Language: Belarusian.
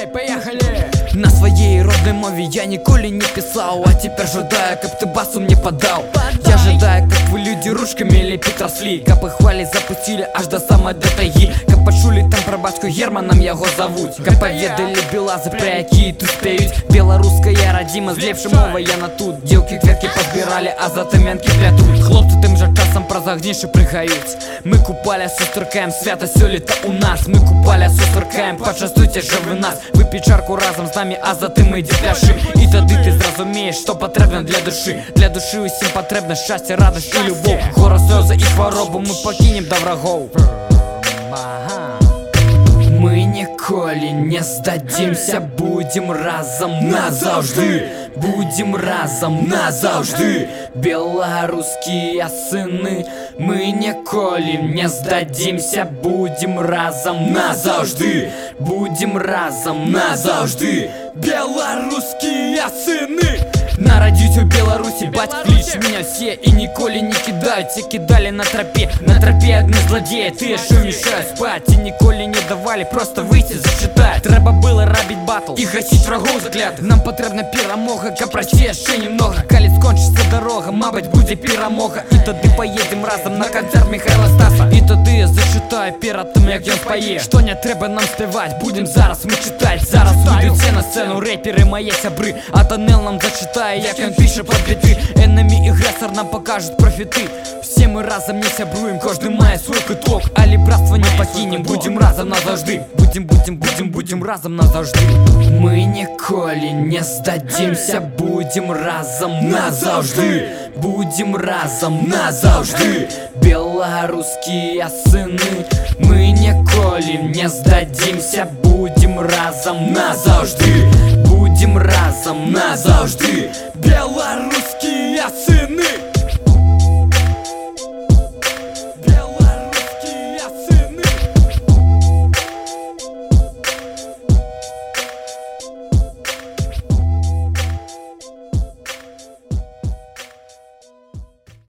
Эй, поехали! На своей родной мове я ніколи не писал, а теперь жадаю, каб ты басу мне подал. Я жадаю, как вы люди ручками лепить росли, каб их хвали запустили аж до самой до тайги, каб пачулі там про бацьку Германом яго завуть, каб поведали белазы, про якія тут спеюць. Беларуская радзіма з лепшай мовай яна тут. Дзеўкі кветкі пазбіралі, а затым венкі плятуць. Хлопцы тым жа часам праз агнішы прыгаюць. Мы купаля сустракаем свята сёлета у нас. Мы купаля сустракаем, пачастуйце жа вы нас. Выпі чарку разам з нами, а затым ідзе пляшы. І тады ты зразумееш, што патрэбна для душы. Для душы усім патрэбна шчасце, радасць і любоў. Гора, слёзы і хваробу мы пакінем да врагоў. Мы ніколі не здадзімся, будзем разам назаўжды. Будем разом назаўжды, беларускія сыны. Мы ніколі не здадзімся, будем разом назаўжды. Будем разом назаўжды, беларускія сыны. Нарадзіць у Беларусі, бацька кліч меня все і ніколі не кідаюць. Ці кідалі на трапе адны злодзеі, тыя, што мешаюць спаць. І ніколі не давалі просто выйти зачытаць. Трэба было рабіць батл і гасіць врагоў заклятых. Нам патрэбна перамога, каб прайсці яшчэ немного. Калі скончыцца дарога, мабыць, будзе перамога. І тады поедем разам на канцэрт Михайла Стаса. І тады я зачытаю перад тым, як ён спае, што не трэба нам спяваць, будем зараз мы чытаць. Зараз выйдуць на сцэну рэперы, мае сябры, а Танел нам зачытае, як ён піша пад біты. Энемі і агрэсар нам пакажуць профіты. Все мы разам не сябруем, кожны мае свой куток. Але братства не пакінем, будем разам назаўжды. Будем разам назаўжды. Мы ніколі не здадзімся, будем разам назаўжды. Будем разам назаўжды, беларускія сыны. Мы ніколі не здадзімся, будем разам назаўжды. Будем разам назаўжды, беларускія